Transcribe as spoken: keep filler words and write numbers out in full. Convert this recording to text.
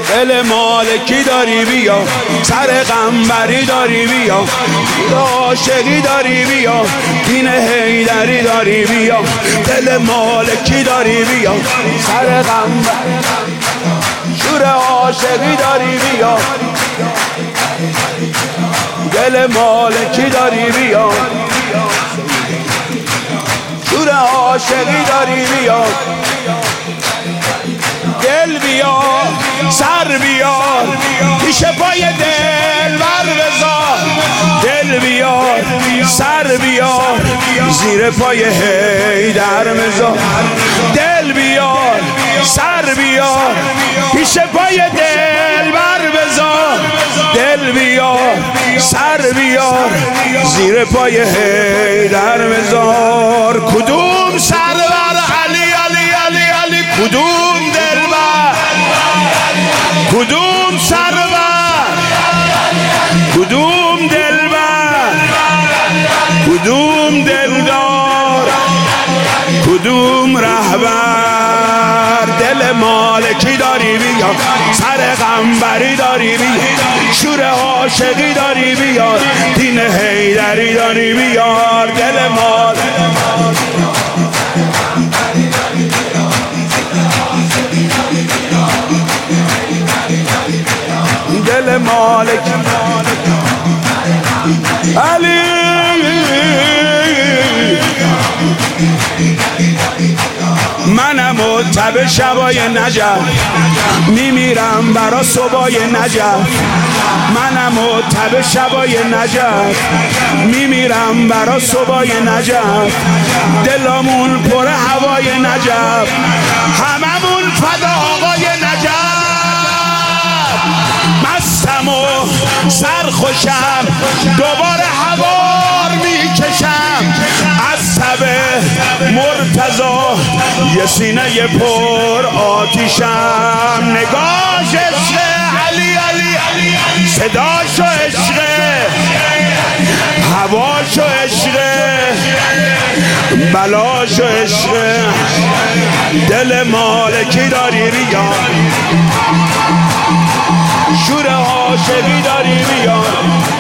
دل مالکی داری بیا، سر قنبری داری بیا، عاشقی داری بیا، دین حیدری داری بیا، دل مالکی داری بیا، سر قنبری شور عاشقی داری بیا، دل مالکی داری بیا، شور عاشقی داری بیا، دل بیا سر بیار پیش پای دل بر بذار، دل بیار سر بیار زیر پای حیدر بذار، دل بیار سر بیار پیش پای دل بر بذار، دل بیار سر بیار زیر پای حیدر بذار. کدوم سرور علی علی علی علی، کدوم دلبر، کدوم سرور، کدوم دلبر، کدوم دلدار، کدوم رهبر، دل مالکی داری بیا، سر قنبری داری بیا، شور عاشقی داری بیار، دین حیدری داری بیار، دل مال دل مالکی علی منم و تب شبای نجف میمیرم برا صبای نجف، منم و تب شبای نجف میمیرم برا صبای نجف، دلمون پر هوای نجف، هممون فدا آقای نجف، مستم و سرخوشم دوباره هوار میکشم از تب مرتضی، یه سینه پر آتیشم، نگاش عشق علی علی، صداشو عشق، هواشو عشق، بلاشو عشق، دل مالکی داری بیا، شور عاشقی داری بیا،